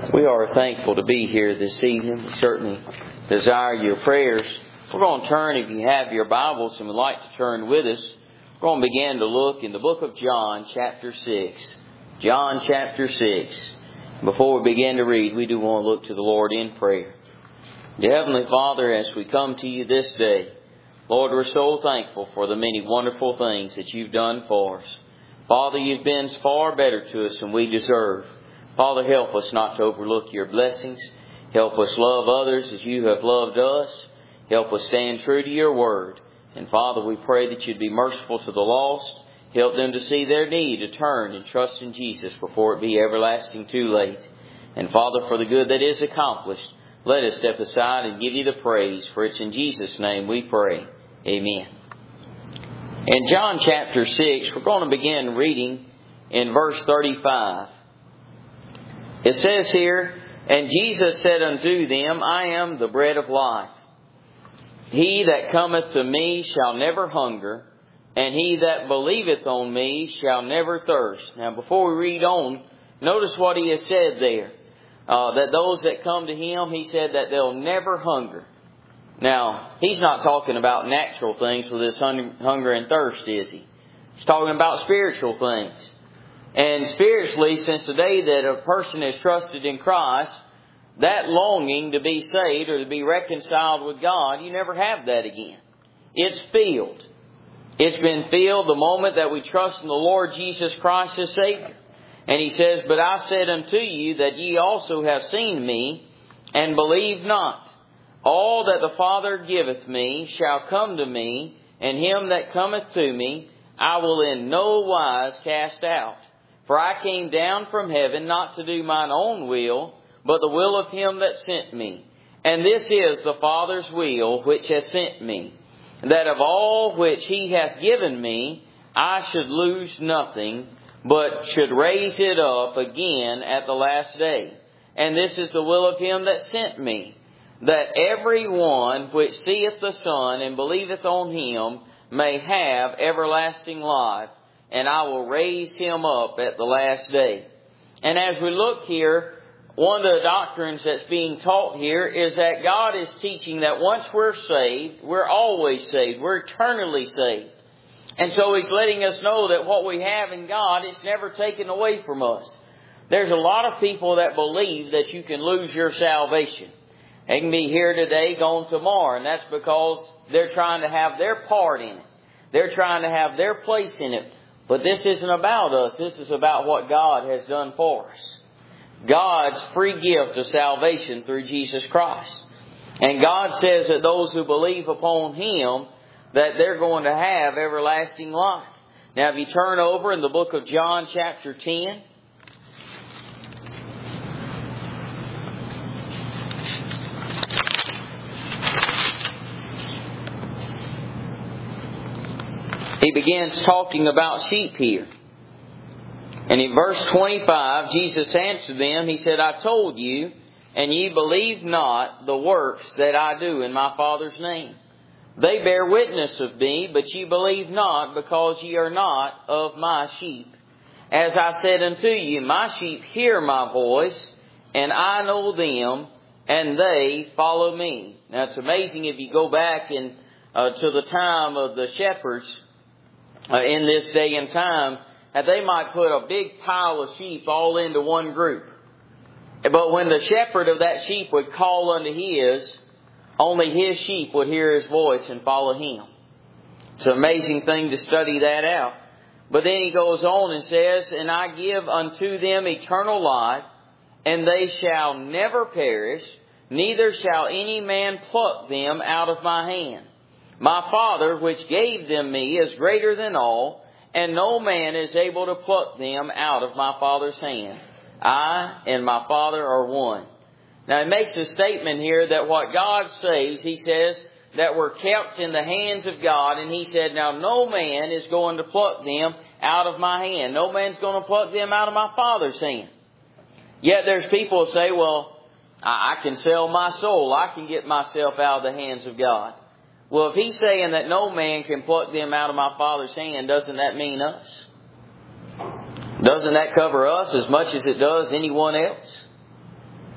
We are thankful to be here this evening. We certainly desire your prayers. We're going to turn, if you have your Bibles and would like to turn with us, we're going to begin to look in the book of John, chapter 6. John, chapter 6. Before we begin to read, we do want to look to the Lord in prayer. Dear Heavenly Father, as we come to you this day, Lord, we're so thankful for the many wonderful things that you've done for us. Father, you've been far better to us than we deserve. Father, help us not to overlook your blessings. Help us love others as you have loved us. Help us stand true to your word. And Father, we pray that you'd be merciful to the lost. Help them to see their need, to turn and trust in Jesus before it be everlasting too late. And Father, for the good that is accomplished, let us step aside and give you the praise. For it's in Jesus' name we pray. Amen. In John chapter 6, we're going to begin reading in verse 35. It says here, "And Jesus said unto them, I am the bread of life. He that cometh to me shall never hunger, and he that believeth on me shall never thirst." Now before we read on, notice what he has said there. That those that come to him, he said that they'll never hunger. Now, he's not talking about natural things with this hunger and thirst, is he? He's talking about spiritual things. And spiritually, since the day that a person has trusted in Christ, that longing to be saved or to be reconciled with God, you never have that again. It's filled. It's been filled the moment that we trust in the Lord Jesus Christ as Savior. And he says, "But I said unto you that ye also have seen me, and believe not. All that the Father giveth me shall come to me, and him that cometh to me I will in no wise cast out. For I came down from heaven not to do mine own will, but the will of him that sent me. And this is the Father's will which hath sent me, that of all which he hath given me I should lose nothing, but should raise it up again at the last day. And this is the will of him that sent me, that every one which seeth the Son and believeth on him may have everlasting life, and I will raise him up at the last day." And as we look here, one of the doctrines that's being taught here is that God is teaching that once we're saved, we're always saved. We're eternally saved. And so he's letting us know that what we have in God, it's never taken away from us. There's a lot of people that believe that you can lose your salvation. They can be here today, gone tomorrow, and that's because they're trying to have their part in it. They're trying to have their place in it. But this isn't about us. This is about what God has done for us. God's free gift of salvation through Jesus Christ. And God says that those who believe upon him, that they're going to have everlasting life. Now if you turn over in the book of John chapter 10. He begins talking about sheep here. And in verse 25, Jesus answered them. He said, "I told you, and ye believe not the works that I do in my Father's name. They bear witness of me, but ye believe not, because ye are not of my sheep. As I said unto you, my sheep hear my voice, and I know them, and they follow me." Now it's amazing if you go back to the time of the shepherds in this day and time, that they might put a big pile of sheep all into one group. But when the shepherd of that sheep would call unto his, only his sheep would hear his voice and follow him. It's an amazing thing to study that out. But then he goes on and says, "And I give unto them eternal life, and they shall never perish, neither shall any man pluck them out of my hand. My Father, which gave them me, is greater than all, and no man is able to pluck them out of my Father's hand. I and my Father are one." Now, he makes a statement here that what God saves, he says, that we're kept in the hands of God. And he said, now no man is going to pluck them out of my hand. No man's going to pluck them out of my Father's hand. Yet there's people who say, well, I can sell my soul. I can get myself out of the hands of God. Well, if he's saying that no man can pluck them out of my Father's hand, doesn't that mean us? Doesn't that cover us as much as it does anyone else?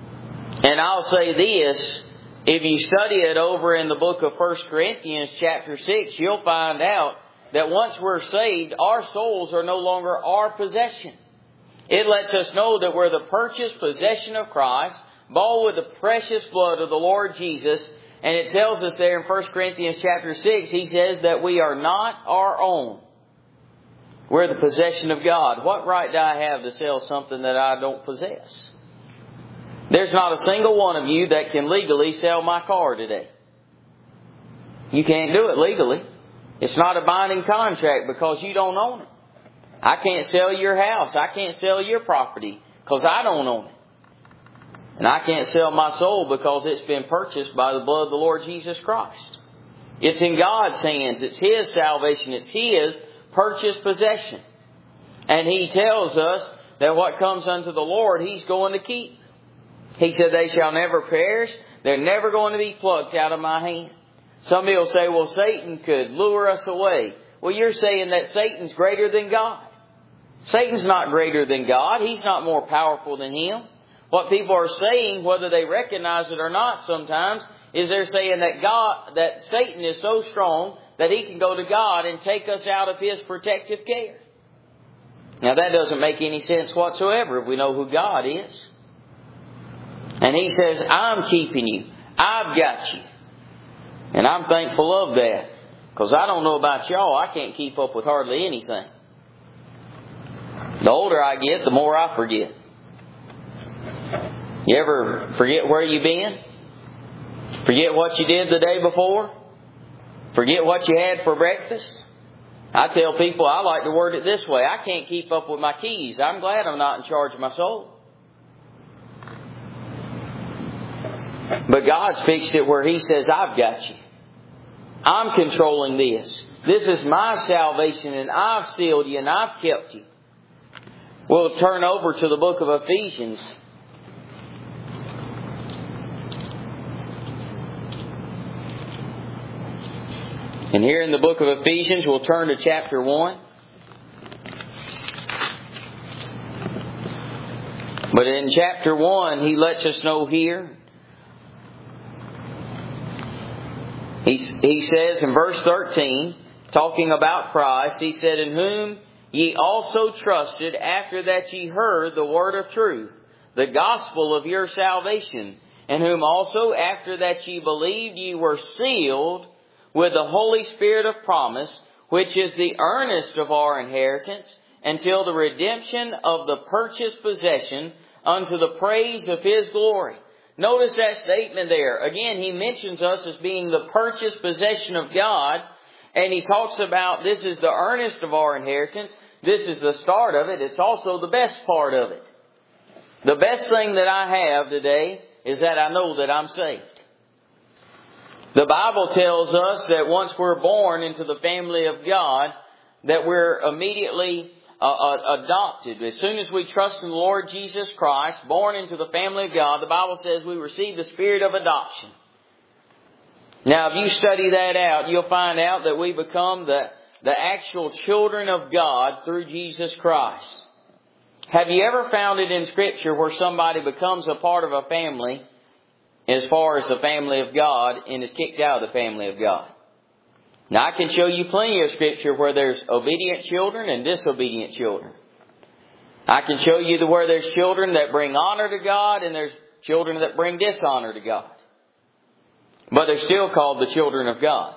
And I'll say this, if you study it over in the book of 1 Corinthians chapter 6, you'll find out that once we're saved, our souls are no longer our possession. It lets us know that we're the purchased possession of Christ, bought with the precious blood of the Lord Jesus. And it tells us there in 1 Corinthians chapter 6, he says that we are not our own. We're the possession of God. What right do I have to sell something that I don't possess? There's not a single one of you that can legally sell my car today. You can't do it legally. It's not a binding contract because you don't own it. I can't sell your house. I can't sell your property because I don't own it. And I can't sell my soul because it's been purchased by the blood of the Lord Jesus Christ. It's in God's hands. It's His salvation. It's His purchased possession. And He tells us that what comes unto the Lord, He's going to keep. He said, they shall never perish. They're never going to be plucked out of my hand. Somebody will say, well, Satan could lure us away. Well, you're saying that Satan's greater than God. Satan's not greater than God. He's not more powerful than Him. What people are saying, whether they recognize it or not sometimes, is they're saying that Satan is so strong that he can go to God and take us out of His protective care. Now that doesn't make any sense whatsoever if we know who God is. And He says, I'm keeping you. I've got you. And I'm thankful of that. Because I don't know about y'all, I can't keep up with hardly anything. The older I get, the more I forget. You ever forget where you've been? Forget what you did the day before? Forget what you had for breakfast? I tell people, I like to word it this way. I can't keep up with my keys. I'm glad I'm not in charge of my soul. But God's fixed it where He says, I've got you. I'm controlling this. This is my salvation and I've sealed you and I've kept you. We'll turn over to the book of Ephesians. And here in the book of Ephesians, we'll turn to chapter 1. But in chapter 1, he lets us know here. He says in verse 13, talking about Christ, he said, in whom ye also trusted after that ye heard the word of truth, the gospel of your salvation, in whom also after that ye believed ye were sealed with the Holy Spirit of promise, which is the earnest of our inheritance, until the redemption of the purchased possession unto the praise of His glory. Notice that statement there. Again, he mentions us as being the purchased possession of God, and he talks about this is the earnest of our inheritance. This is the start of it. It's also the best part of it. The best thing that I have today is that I know that I'm saved. The Bible tells us that once we're born into the family of God, that we're immediately adopted. As soon as we trust in the Lord Jesus Christ, born into the family of God, the Bible says we receive the spirit of adoption. Now, if you study that out, you'll find out that we become the actual children of God through Jesus Christ. Have you ever found it in Scripture where somebody becomes a part of a family as far as the family of God and is kicked out of the family of God? Now, I can show you plenty of Scripture where there's obedient children and disobedient children. I can show you where there's children that bring honor to God and there's children that bring dishonor to God. But they're still called the children of God.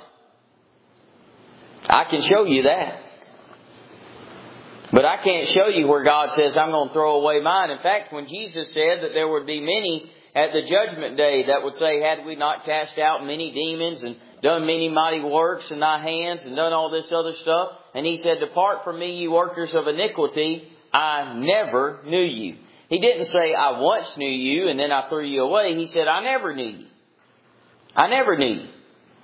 I can show you that. But I can't show you where God says, I'm going to throw away mine. In fact, when Jesus said that there would be many at the judgment day that would say, had we not cast out many demons and done many mighty works in thy hands and done all this other stuff. And He said, depart from me, you workers of iniquity. I never knew you. He didn't say, I once knew you and then I threw you away. He said, I never knew you. I never knew you.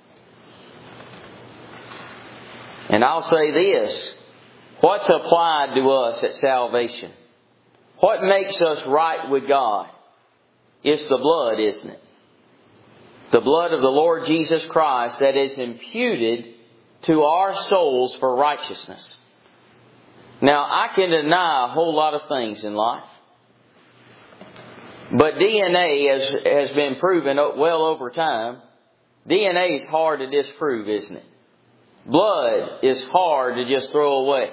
And I'll say this. What's applied to us at salvation? What makes us right with God? It's the blood, isn't it? The blood of the Lord Jesus Christ that is imputed to our souls for righteousness. Now, I can deny a whole lot of things in life. But DNA has been proven well over time. DNA is hard to disprove, isn't it? Blood is hard to just throw away.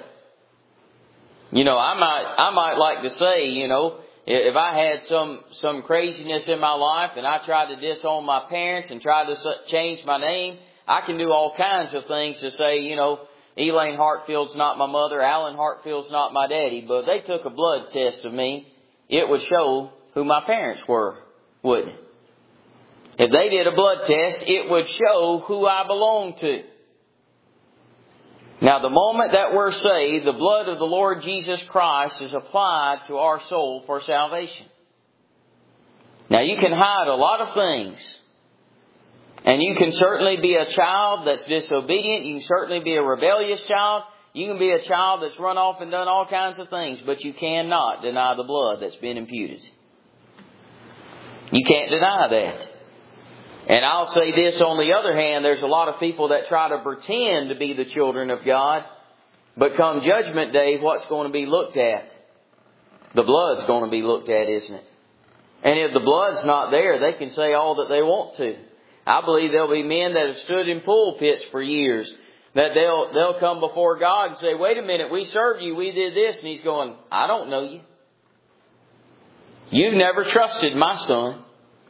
I might like to say, if I had some craziness in my life and I tried to disown my parents and tried to change my name, I can do all kinds of things to say, Elaine Hartfield's not my mother, Alan Hartfield's not my daddy. But if they took a blood test of me, it would show who my parents were, wouldn't it? If they did a blood test, it would show who I belonged to. Now, the moment that we're saved, the blood of the Lord Jesus Christ is applied to our soul for salvation. Now, you can hide a lot of things. And you can certainly be a child that's disobedient. You can certainly be a rebellious child. You can be a child that's run off and done all kinds of things. But you cannot deny the blood that's been imputed. You can't deny that. And I'll say this, on the other hand, there's a lot of people that try to pretend to be the children of God. But come Judgment Day, what's going to be looked at? The blood's going to be looked at, isn't it? And if the blood's not there, they can say all that they want to. I believe there'll be men that have stood in pulpits for years, that they'll come before God and say, wait a minute, we served you, we did this. And He's going, I don't know you. You've never trusted my Son.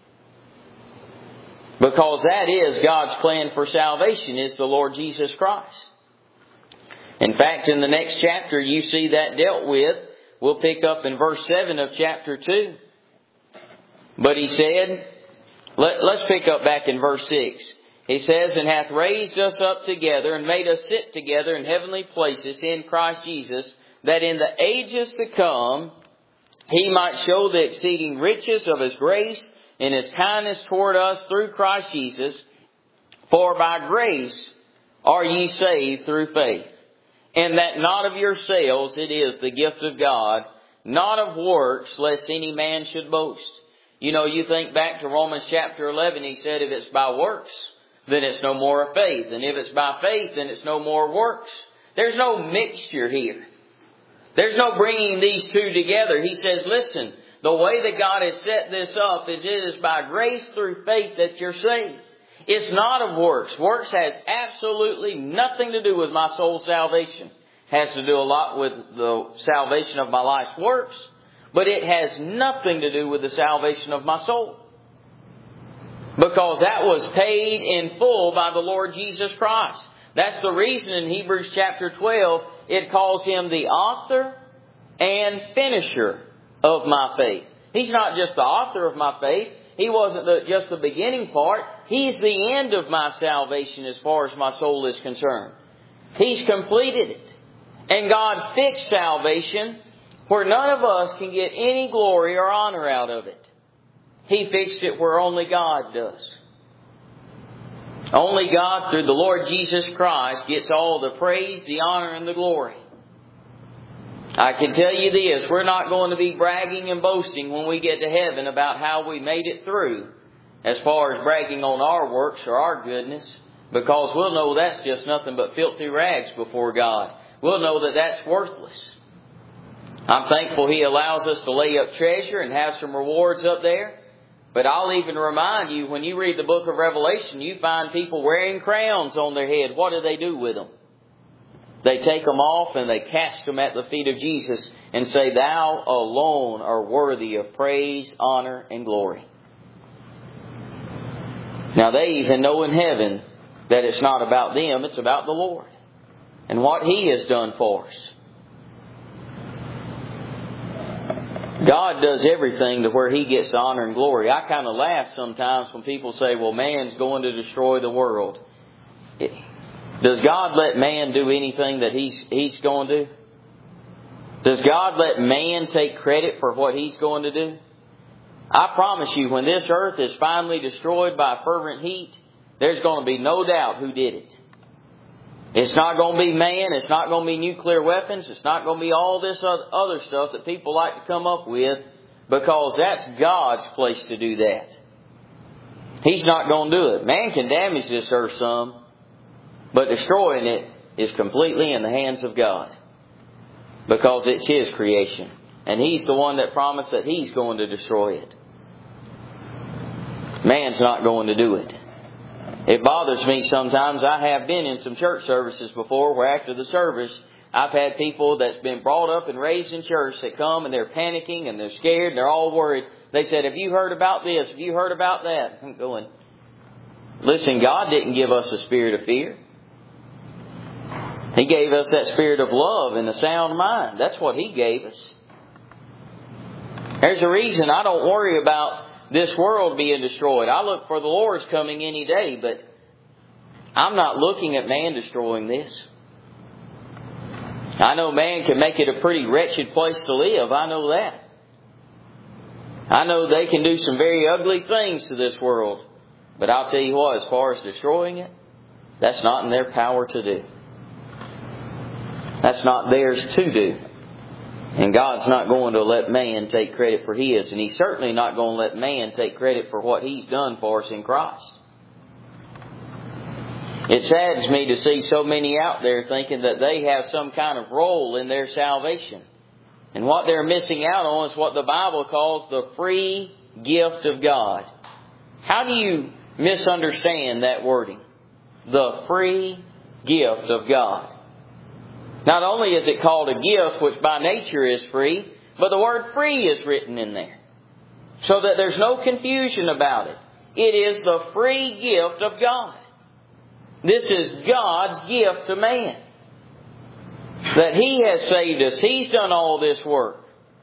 Because that is God's plan for salvation, is the Lord Jesus Christ. In fact, in the next chapter, you see that dealt with. We'll pick up in verse 7 of chapter 2. But He said, let's pick up back in verse 6. He says, and hath raised us up together and made us sit together in heavenly places in Christ Jesus, that in the ages to come He might show the exceeding riches of His grace in His kindness toward us through Christ Jesus. For by grace are ye saved through faith. And that not of yourselves, it is the gift of God, not of works, lest any man should boast. You think back to Romans chapter 11, he said, if it's by works, then it's no more of faith. And if it's by faith, then it's no more works. There's no mixture here. There's no bringing these two together. He says, listen, the way that God has set this up is it is by grace through faith that you're saved. It's not of works. Works has absolutely nothing to do with my soul's salvation. It has to do a lot with the salvation of my life's works. But it has nothing to do with the salvation of my soul. Because that was paid in full by the Lord Jesus Christ. That's the reason in Hebrews chapter 12 it calls Him the author and finisher of my faith. He's not just the author of my faith. He wasn't just the beginning part. He's the end of my salvation as far as my soul is concerned. He's completed it. And God fixed salvation where none of us can get any glory or honor out of it. He fixed it where only God does. Only God, through the Lord Jesus Christ, gets all the praise, the honor, and the glory. I can tell you this, we're not going to be bragging and boasting when we get to heaven about how we made it through, as far as bragging on our works or our goodness, because we'll know that's just nothing but filthy rags before God. We'll know that that's worthless. I'm thankful He allows us to lay up treasure and have some rewards up there. But I'll even remind you, when you read the book of Revelation, you find people wearing crowns on their head. What do they do with them? They take them off and they cast them at the feet of Jesus and say, Thou alone are worthy of praise, honor, and glory. Now they even know in heaven that it's not about them, it's about the Lord and what He has done for us. God does everything to where He gets the honor and glory. I kind of laugh sometimes when people say, well, man's going to destroy the world. Does God let man do anything that he's going to do? Does God let man take credit for what he's going to do? I promise you, when this earth is finally destroyed by fervent heat, there's going to be no doubt who did it. It's not going to be man. It's not going to be nuclear weapons. It's not going to be all this other stuff that people like to come up with, because that's God's place to do that. He's not going to do it. Man can damage this earth some, but destroying it is completely in the hands of God, because it's His creation. And He's the one that promised that He's going to destroy it. man's not going to do it. It bothers me sometimes. I have been in some church services before where after the service, I've had people that's been brought up and raised in church that come and they're panicking and they're scared and they're all worried. They said, have you heard about this? Have you heard about that? I'm going, listen, God didn't give us a spirit of fear. He gave us that spirit of love and a sound mind. That's what He gave us. There's a reason I don't worry about this world being destroyed. I look for the Lord's coming any day, but I'm not looking at man destroying this. I know man can make it a pretty wretched place to live. I know that. I know they can do some very ugly things to this world. But I'll tell you what, as far as destroying it, that's not in their power to do. That's not theirs to do. And God's not going to let man take credit for His. And He's certainly not going to let man take credit for what He's done for us in Christ. It saddens me to see so many out there thinking that they have some kind of role in their salvation. And what they're missing out on is what the Bible calls the free gift of God. How do you misunderstand that wording? The free gift of God. Not only is it called a gift, which by nature is free, but the word free is written in there. So that there's no confusion about it. It is the free gift of God. This is God's gift to man. That He has saved us. He's done all this work.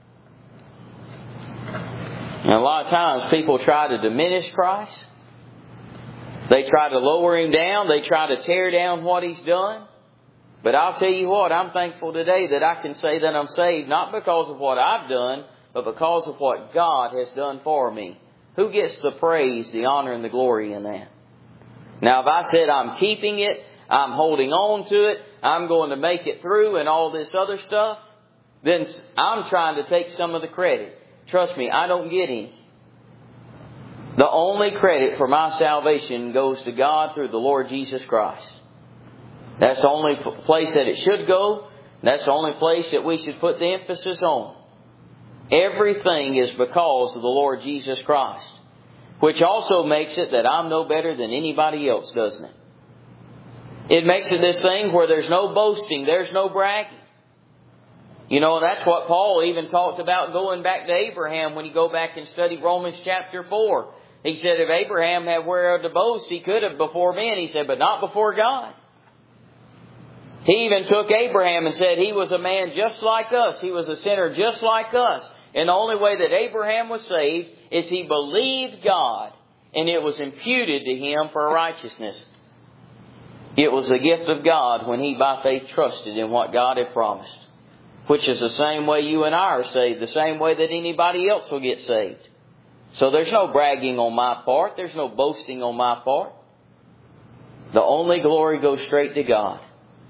And a lot of times people try to diminish Christ. They try to lower Him down. They try to tear down what He's done. But I'll tell you what, I'm thankful today that I can say that I'm saved, not because of what I've done, but because of what God has done for me. Who gets the praise, the honor, and the glory in that? Now, if I said I'm keeping it, I'm holding on to it, I'm going to make it through and all this other stuff, then I'm trying to take some of the credit. Trust me, I don't get any. The only credit for my salvation goes to God through the Lord Jesus Christ. That's the only place that it should go. That's the only place that we should put the emphasis on. Everything is because of the Lord Jesus Christ. Which also makes it that I'm no better than anybody else, doesn't it? It makes it this thing where there's no boasting, there's no bragging. You know, that's what Paul even talked about going back to Abraham when you go back and study Romans chapter 4. He said if Abraham had whereof to boast, he could have before men. He said, but not before God. He even took Abraham and said he was a man just like us. He was a sinner just like us. And the only way that Abraham was saved is he believed God and it was imputed to him for righteousness. It was the gift of God when he by faith trusted in what God had promised. Which is the same way you and I are saved. The same way that anybody else will get saved. So there's no bragging on my part. There's no boasting on my part. The only glory goes straight to God.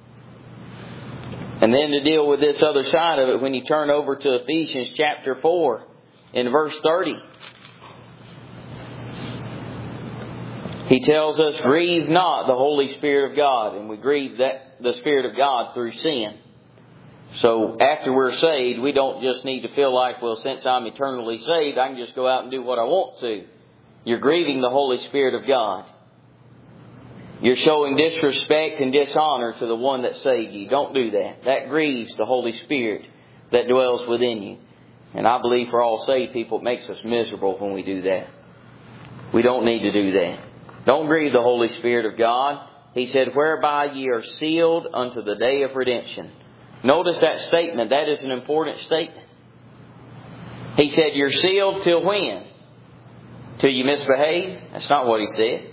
And then to deal with this other side of it, when you turn over to Ephesians chapter 4 in verse 30. He tells us, grieve not the Holy Spirit of God. And we grieve the Spirit of God through sin. So after we're saved, we don't just need to feel like, well, since I'm eternally saved, I can just go out and do what I want to. You're grieving the Holy Spirit of God. You're showing disrespect and dishonor to the one that saved you. Don't do that. That grieves the Holy Spirit that dwells within you. And I believe for all saved people, it makes us miserable when we do that. We don't need to do that. Don't grieve the Holy Spirit of God. He said, whereby ye are sealed unto the day of redemption. Notice that statement. That is an important statement. He said, you're sealed till when? Till you misbehave? That's not what he said.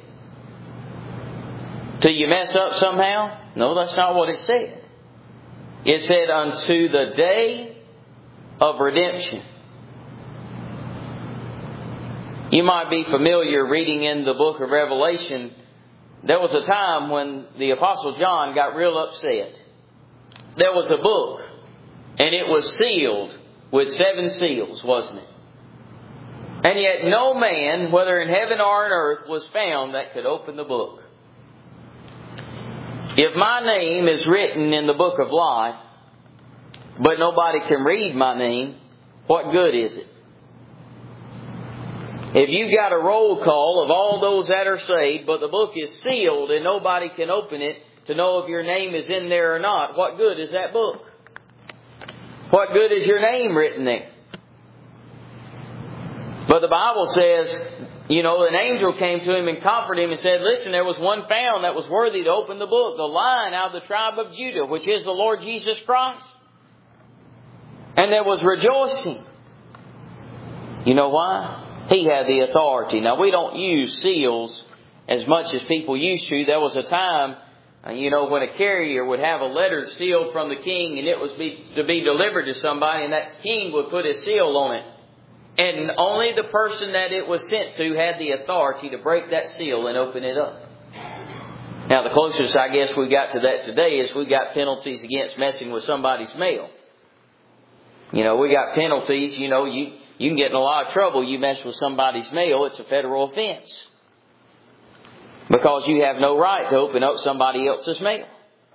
Till you mess up somehow? No, that's not what it said. It said, unto the day of redemption. You might be familiar reading in the book of Revelation. There was a time when the Apostle John got real upset. There was a book, and it was sealed with 7 seals, wasn't it? And yet no man, whether in heaven or on earth, was found that could open the book. If my name is written in the book of life, but nobody can read my name, what good is it? If you got a roll call of all those that are saved, but the book is sealed and nobody can open it to know if your name is in there or not, what good is that book? What good is your name written there? But the Bible says, an angel came to him and comforted him and said, listen, there was one found that was worthy to open the book, the Lion out of the tribe of Judah, which is the Lord Jesus Christ. And there was rejoicing. You know why? He had the authority. Now, we don't use seals as much as people used to. There was a time, when a carrier would have a letter sealed from the king and it was to be delivered to somebody, and that king would put his seal on it. And only the person that it was sent to had the authority to break that seal and open it up. Now, the closest I guess we got to that today is we got penalties against messing with somebody's mail. We got penalties. You can get in a lot of trouble. You mess with somebody's mail, it's a federal offense. Because you have no right to open up somebody else's mail.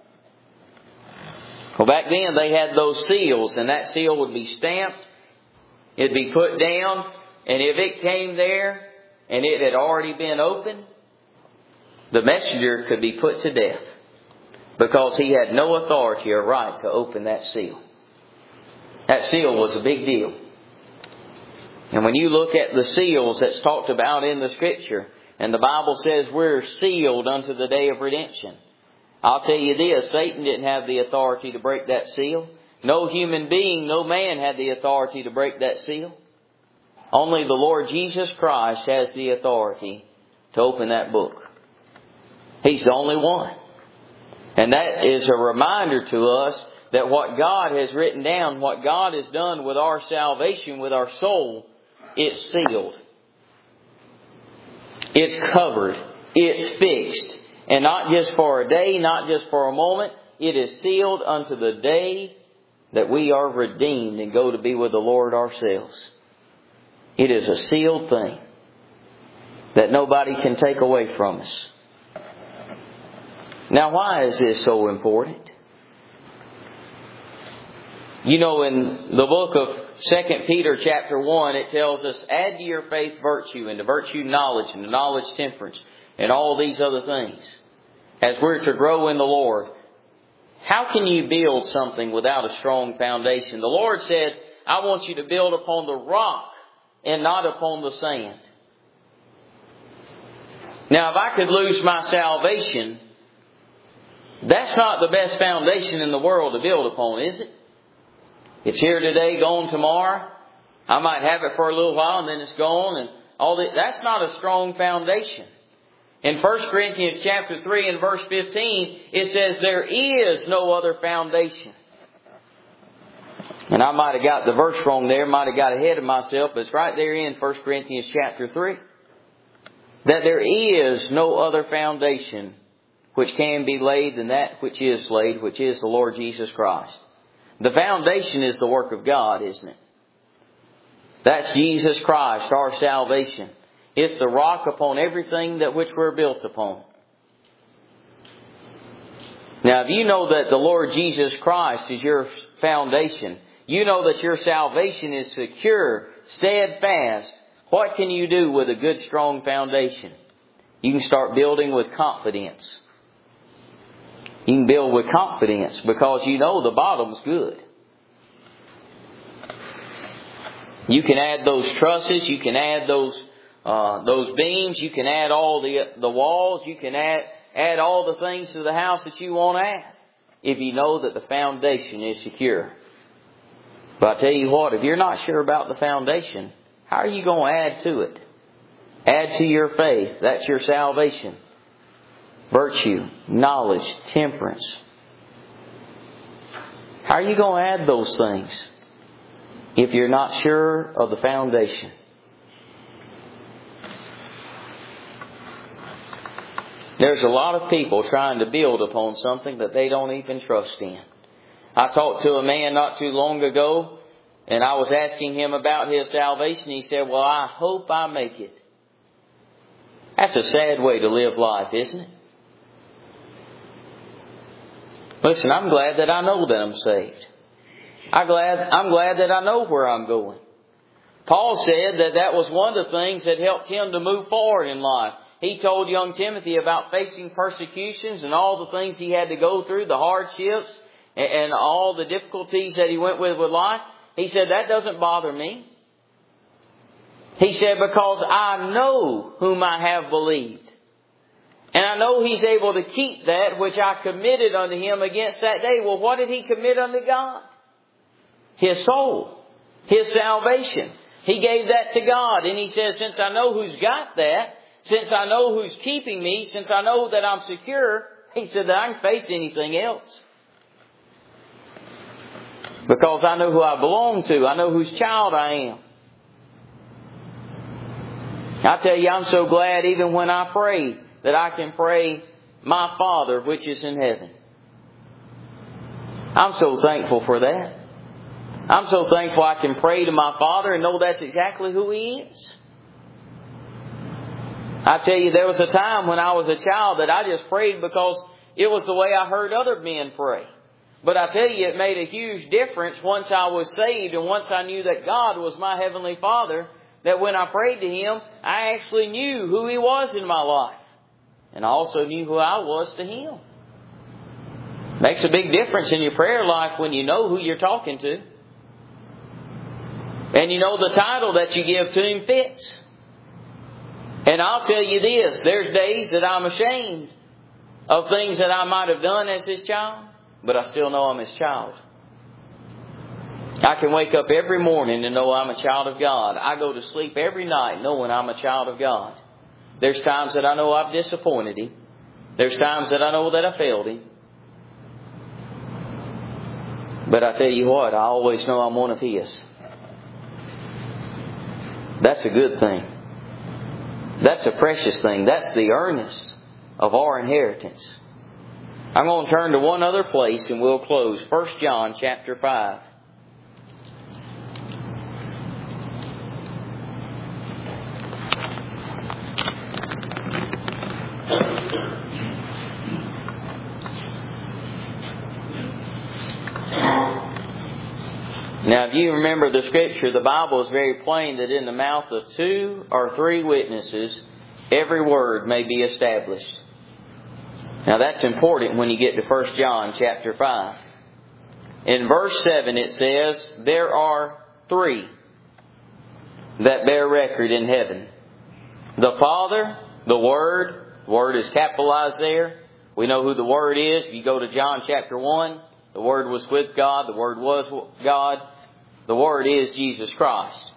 Well, back then they had those seals, and that seal would be stamped. It'd be put down, and if it came there and it had already been opened, the messenger could be put to death because he had no authority or right to open that seal. That seal was a big deal. And when you look at the seals that's talked about in the Scripture, and the Bible says we're sealed unto the day of redemption, I'll tell you this, Satan didn't have the authority to break that seal. No human being, no man had the authority to break that seal. Only the Lord Jesus Christ has the authority to open that book. He's the only one. And that is a reminder to us that what God has written down, what God has done with our salvation, with our soul, it's sealed. It's covered. It's fixed. And not just for a day, not just for a moment. It is sealed unto the day that we are redeemed and go to be with the Lord ourselves. It is a sealed thing that nobody can take away from us. Now, why is this so important? In the book of 2 Peter chapter 1, it tells us, add to your faith virtue, and to virtue knowledge, and to knowledge temperance, and all these other things, as we're to grow in the Lord. How can you build something without a strong foundation? The Lord said, I want you to build upon the rock and not upon the sand. Now, if I could lose my salvation, that's not the best foundation in the world to build upon, is it? It's here today, gone tomorrow. I might have it for a little while and then it's gone, and all that. That's not a strong foundation. In 1 Corinthians chapter 3 and verse 15, it says there is no other foundation. And I might have got the verse wrong there, might have got ahead of myself, but it's right there in 1 Corinthians chapter 3. That there is no other foundation which can be laid than that which is laid, which is the Lord Jesus Christ. The foundation is the work of God, isn't it? That's Jesus Christ, our salvation. It's the rock upon everything that which we're built upon. Now, if you know that the Lord Jesus Christ is your foundation, you know that your salvation is secure, steadfast, what can you do with a good, strong foundation? You can start building with confidence. You can build with confidence because you know the bottom's good. You can add those trusses, you can add those beams, you can add all the walls, you can add all the things to the house that you want to add, if you know that the foundation is secure. But I tell you what, if you're not sure about the foundation, how are you going to add to it? Add to your faith. That's your salvation. Virtue, knowledge, temperance. How are you going to add those things if you're not sure of the foundation? There's a lot of people trying to build upon something that they don't even trust in. I talked to a man not too long ago, and I was asking him about his salvation. He said, well, I hope I make it. That's a sad way to live life, isn't it? Listen, I'm glad that I know that I'm saved. I'm glad that I know where I'm going. Paul said that that was one of the things that helped him to move forward in life. He told young Timothy about facing persecutions and all the things he had to go through, the hardships and all the difficulties that he went with life. He said, that doesn't bother me. He said, because I know whom I have believed. And I know He's able to keep that which I committed unto Him against that day. Well, what did he commit unto God? His soul. His salvation. He gave that to God. And he says, since I know who's got that, since I know who's keeping me, since I know that I'm secure, he said that I can face anything else. Because I know who I belong to. I know whose child I am. I tell you, I'm so glad even when I pray that I can pray, my Father which is in heaven. I'm so thankful for that. I'm so thankful I can pray to my Father and know that's exactly who He is. I tell you, there was a time when I was a child that I just prayed because it was the way I heard other men pray. But I tell you, it made a huge difference once I was saved and once I knew that God was my Heavenly Father, that when I prayed to Him, I actually knew who He was in my life. And I also knew who I was to Him. Makes a big difference in your prayer life when you know who you're talking to. And you know the title that you give to Him fits. And I'll tell you this, there's days that I'm ashamed of things that I might have done as His child, but I still know I'm His child. I can wake up every morning and know I'm a child of God. I go to sleep every night knowing I'm a child of God. There's times that I know I've disappointed Him. There's times that I know that I failed Him. But I tell you what, I always know I'm one of His. That's a good thing. That's a precious thing. That's the earnest of our inheritance. I'm going to turn to one other place and we'll close. 1 John chapter 5. Now, if you remember the Scripture, the Bible is very plain that in the mouth of 2 or 3 witnesses, every word may be established. Now, that's important when you get to 1 John chapter 5. In verse 7 it says, there are 3 that bear record in heaven. The Father, the Word is capitalized there. We know who the Word is. If you go to John chapter 1, the Word was with God, the Word was God. The Word is Jesus Christ.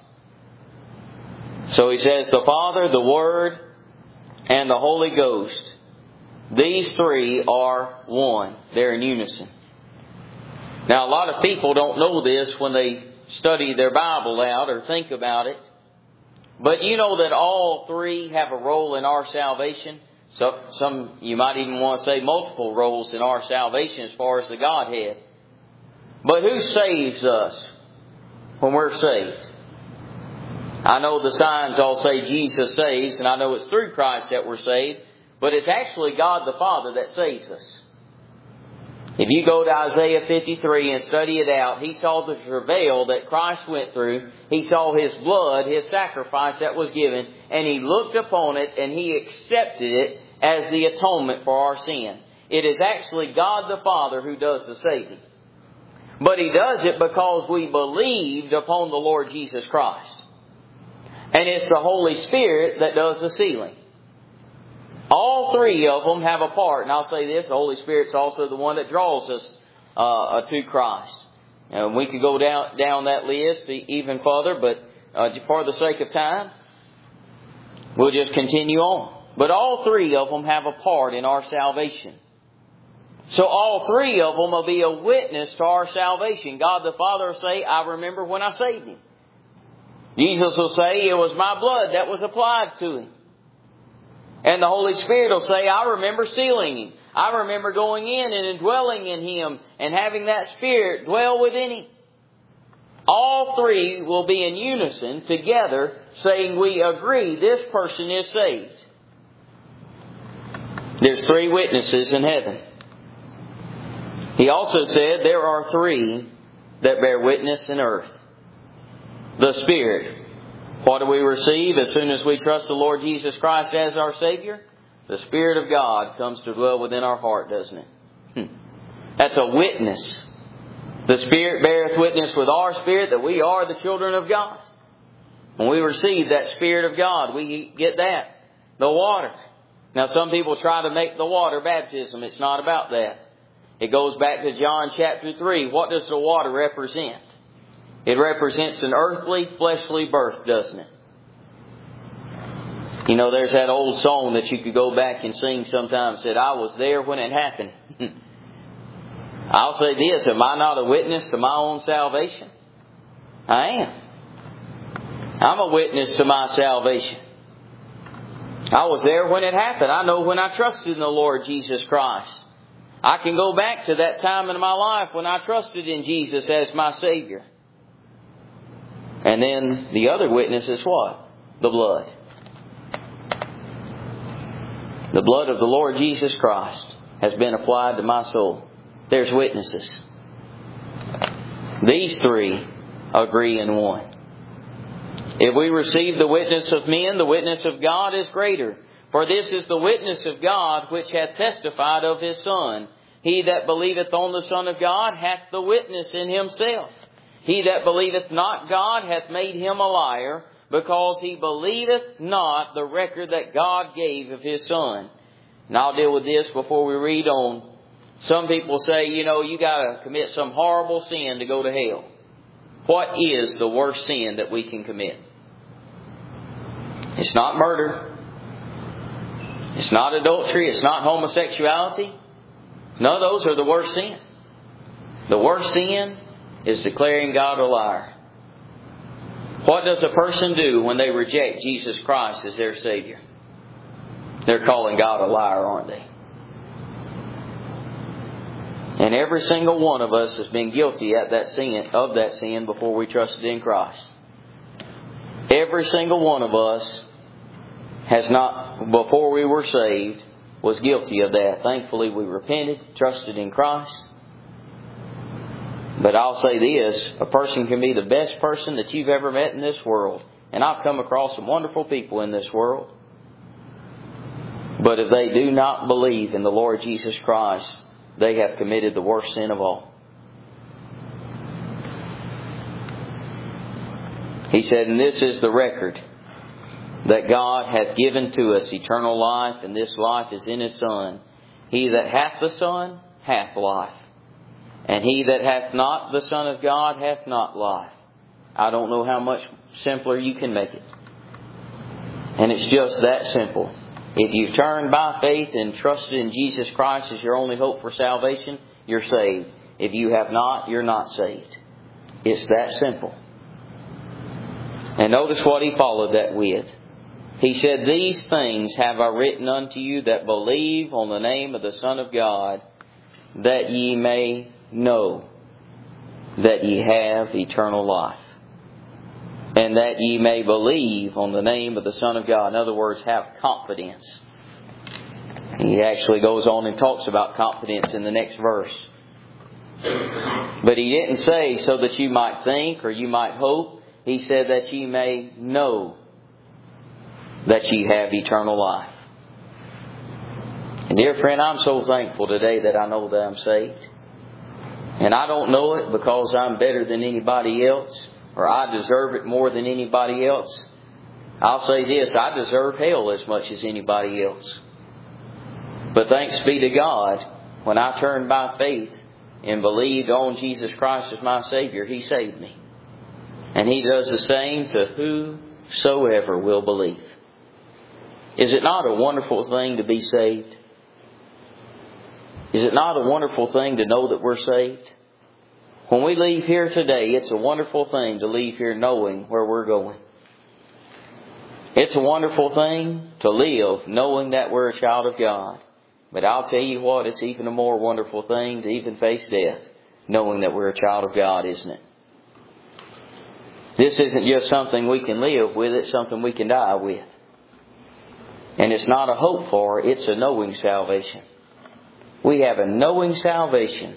So he says the Father, the Word, and the Holy Ghost. These 3 are one. They're in unison. Now a lot of people don't know this when they study their Bible out or think about it. But you know that all 3 have a role in our salvation. So some, you might even want to say multiple roles in our salvation as far as the Godhead. But who saves us when we're saved? I know the signs all say Jesus saves, and I know it's through Christ that we're saved, but it's actually God the Father that saves us. If you go to Isaiah 53 and study it out, He saw the travail that Christ went through. He saw His blood, His sacrifice that was given, and He looked upon it and He accepted it as the atonement for our sin. It is actually God the Father who does the saving. But He does it because we believed upon the Lord Jesus Christ. And it's the Holy Spirit that does the sealing. All 3 of them have a part. And I'll say this, the Holy Spirit's also the one that draws us to Christ. And we could go down that list even further, but for the sake of time, we'll just continue on. But all 3 of them have a part in our salvation. So all 3 of them will be a witness to our salvation. God the Father will say, I remember when I saved him. Jesus will say, it was my blood that was applied to him. And the Holy Spirit will say, I remember sealing him. I remember going in and indwelling in him and having that Spirit dwell within him. All 3 will be in unison together saying we agree this person is saved. There's 3 witnesses in heaven. He also said there are 3 that bear witness in earth. The Spirit. What do we receive as soon as we trust the Lord Jesus Christ as our Savior? The Spirit of God comes to dwell within our heart, doesn't it? That's a witness. The Spirit beareth witness with our spirit that we are the children of God. When we receive that Spirit of God, we get that. The water. Now some people try to make the water baptism. It's not about that. It goes back to John chapter 3. What does the water represent? It represents an earthly, fleshly birth, doesn't it? You know, there's that old song that you could go back and sing sometimes that I was there when it happened. I'll say this, am I not a witness to my own salvation? I am. I'm a witness to my salvation. I was there when it happened. I know when I trusted in the Lord Jesus Christ. I can go back to that time in my life when I trusted in Jesus as my Savior. And then the other witness is what? The blood. The blood of the Lord Jesus Christ has been applied to my soul. There's witnesses. These three agree in one. If we receive the witness of men, the witness of God is greater. For this is the witness of God which hath testified of His Son. He that believeth on the Son of God hath the witness in himself. He that believeth not God hath made him a liar, because he believeth not the record that God gave of His Son. And I'll deal with this before we read on. Some people say, you got to commit some horrible sin to go to hell. What is the worst sin that we can commit? It's not murder. It's not adultery. It's not homosexuality. None of those are the worst sin. The worst sin is declaring God a liar. What does a person do when they reject Jesus Christ as their Savior? They're calling God a liar, aren't they? And every single one of us has been guilty of that sin before we trusted in Christ. Every single one of us has not, before we were saved, was guilty of that. Thankfully, we repented, trusted in Christ. But I'll say this, a person can be the best person that you've ever met in this world. And I've come across some wonderful people in this world. But if they do not believe in the Lord Jesus Christ, they have committed the worst sin of all. He said, and this is the record, that God hath given to us eternal life, and this life is in His Son. He that hath the Son hath life. And he that hath not the Son of God hath not life. I don't know how much simpler you can make it. And it's just that simple. If you've turned by faith and trusted in Jesus Christ as your only hope for salvation, you're saved. If you have not, you're not saved. It's that simple. And notice what he followed that with. He said, these things have I written unto you that believe on the name of the Son of God, that ye may know that ye have eternal life. And that ye may believe on the name of the Son of God. In other words, have confidence. He actually goes on and talks about confidence in the next verse. But he didn't say so that you might think or you might hope. He said that ye may know that ye have eternal life. And dear friend, I'm so thankful today that I know that I'm saved. And I don't know it because I'm better than anybody else, or I deserve it more than anybody else. I'll say this, I deserve hell as much as anybody else. But thanks be to God, when I turned by faith and believed on Jesus Christ as my Savior, He saved me. And He does the same to whosoever will believe. Is it not a wonderful thing to be saved? Is it not a wonderful thing to know that we're saved? When we leave here today, it's a wonderful thing to leave here knowing where we're going. It's a wonderful thing to live knowing that we're a child of God. But I'll tell you what, it's even a more wonderful thing to even face death, knowing that we're a child of God, isn't it? This isn't just something we can live with, it's something we can die with. And it's not a hope for, it's a knowing salvation. We have a knowing salvation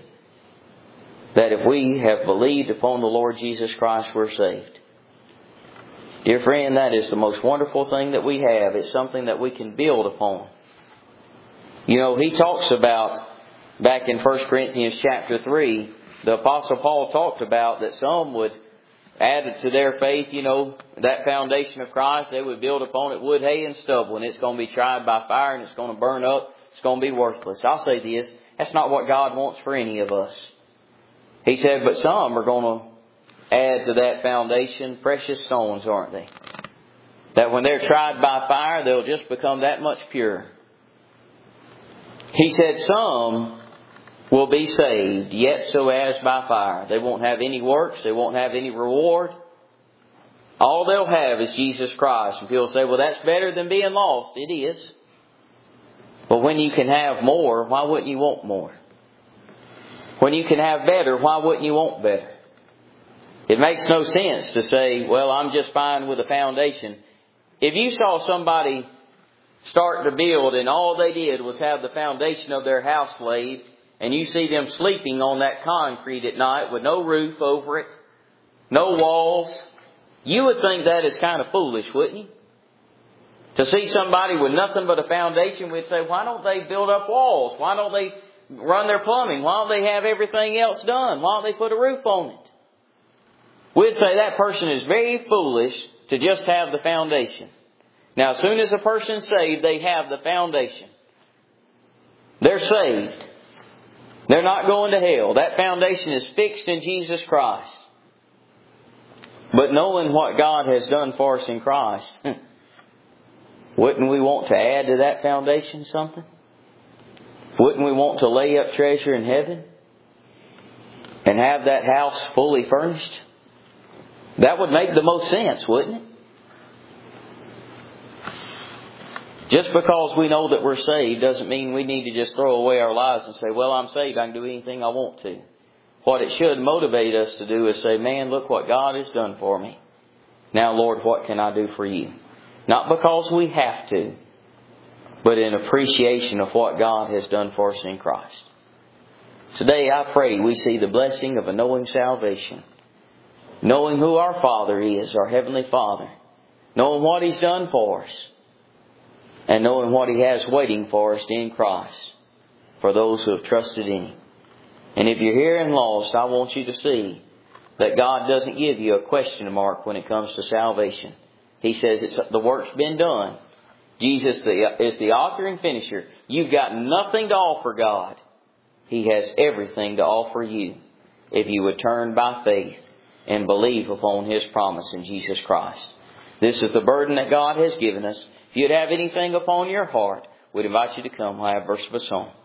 that if we have believed upon the Lord Jesus Christ, we're saved. Dear friend, that is the most wonderful thing that we have. It's something that we can build upon. You know, he talks about, back in 1 Corinthians chapter 3, the Apostle Paul talked about that some would add to their faith, that foundation of Christ. They would build upon it wood, hay, and stubble, and it's going to be tried by fire, and it's going to burn up. It's going to be worthless. I'll say this, that's not what God wants for any of us. He said, but some are going to add to that foundation precious stones, aren't they? That when they're tried by fire, they'll just become that much purer. He said some will be saved, yet so as by fire. They won't have any works. They won't have any reward. All they'll have is Jesus Christ. And people say, well, that's better than being lost. It is. But when you can have more, why wouldn't you want more? When you can have better, why wouldn't you want better? It makes no sense to say, well, I'm just fine with the foundation. If you saw somebody start to build and all they did was have the foundation of their house laid, and you see them sleeping on that concrete at night with no roof over it, no walls, you would think that is kind of foolish, wouldn't you? To see somebody with nothing but a foundation, we'd say, why don't they build up walls? Why don't they run their plumbing? Why don't they have everything else done? Why don't they put a roof on it? We'd say that person is very foolish to just have the foundation. Now, as soon as a person's saved, they have the foundation. They're saved. They're not going to hell. That foundation is fixed in Jesus Christ. But knowing what God has done for us in Christ, wouldn't we want to add to that foundation something? Wouldn't we want to lay up treasure in heaven and have that house fully furnished? That would make the most sense, wouldn't it? Just because we know that we're saved doesn't mean we need to just throw away our lives and say, well, I'm saved, I can do anything I want to. What it should motivate us to do is say, man, look what God has done for me. Now, Lord, what can I do for you? Not because we have to, but in appreciation of what God has done for us in Christ. Today, I pray we see the blessing of a knowing salvation. Knowing who our Father is, our Heavenly Father. Knowing what He's done for us. And knowing what He has waiting for us in Christ. For those who have trusted in Him. And if you're here and lost, I want you to see that God doesn't give you a question mark when it comes to salvation. He says the work's been done. Jesus is the author and finisher. You've got nothing to offer God. He has everything to offer you if you would turn by faith and believe upon His promise in Jesus Christ. This is the burden that God has given us. If you'd have anything upon your heart, we'd invite you to come. We'll have a verse of a song.